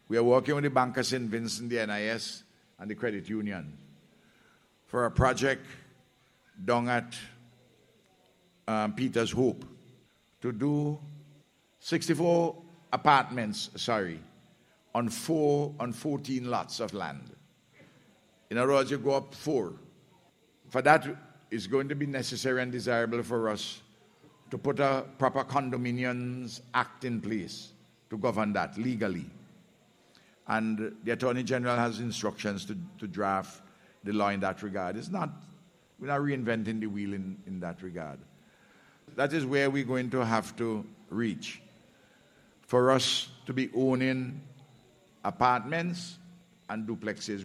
We are working with the Bank of St. Vincent, the NIS, and the credit union for a project down at Peter's Hope to do 64 apartments, on 14 lots of land. In other words, you go up 4. For that, it's going to be necessary and desirable for us to put a proper Condominiums Act in place to govern that legally. And the Attorney General has instructions to draft the law in that regard. We're not reinventing the wheel in that regard. That is where we're going to have to reach. For us to be owning apartments and duplexes.